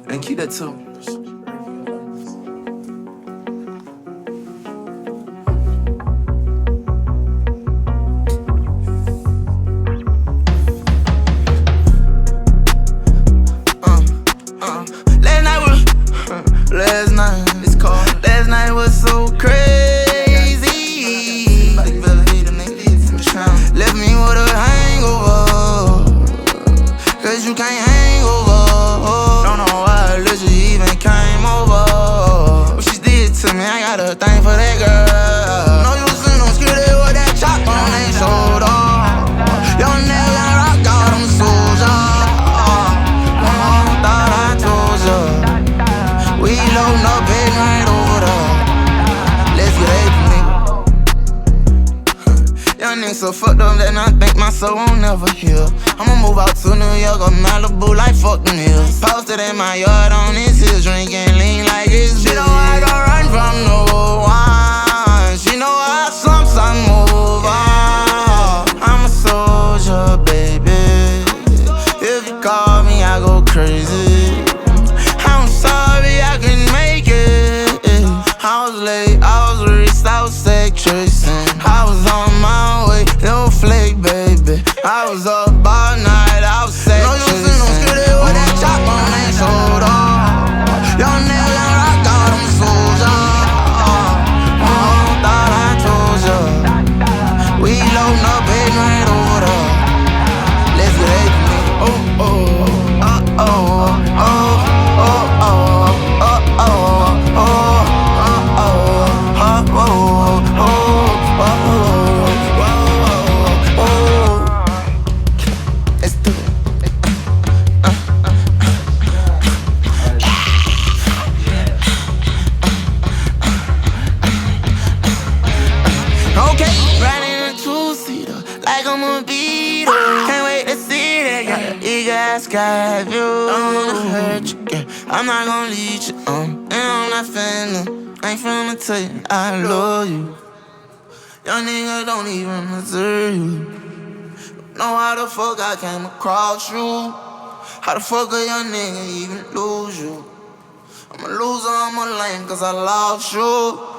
And keep that too. Last night, it's called. Last night was so crazy. Left me with a hangover, cause you can't hang over. Don't know why Alicia even came over. What she did to me, I got a thing for that girl. No use in them skitty with that chop on they shoulder. Young nigga rock out them soldier. Thought I told ya. We loadin' up big right over there. Let's get apes, nigga. Young nigga so fucked up that I think my soul won't never heal. I'ma move out to New York or Malibu like fuck them hills. Posted in my yard on this hill, drinking lean like it's She know I gon' run from no one. She know I sometimes move on. I'm a soldier, baby. If you call me, I go crazy. I'm sorry I couldn't make it. I was late, I was rich, I was sex tracing. I was on my way, no flake, baby. I was up all night, I was sex tracing. No use in them skitty with that chop on they shoulder. Young nigga rock out them soldier. Thought I told ya. We loadin' up big right over there. Let's get apes, nigga. Oh, oh, oh, oh, oh. Okay, riding in a two-seater like I'm a Beatle. Can't wait to see that girl. Big ass sky view. Don't wanna hurt you, girl. I'm not gon' lead you on. And I'm not finna. Ain't finna tell you I love you. Young nigga don't even deserve you. Know how the fuck I came across you. How the fuck a young nigga even lose you? I'm a loser, I'm a lame, cause I lost you.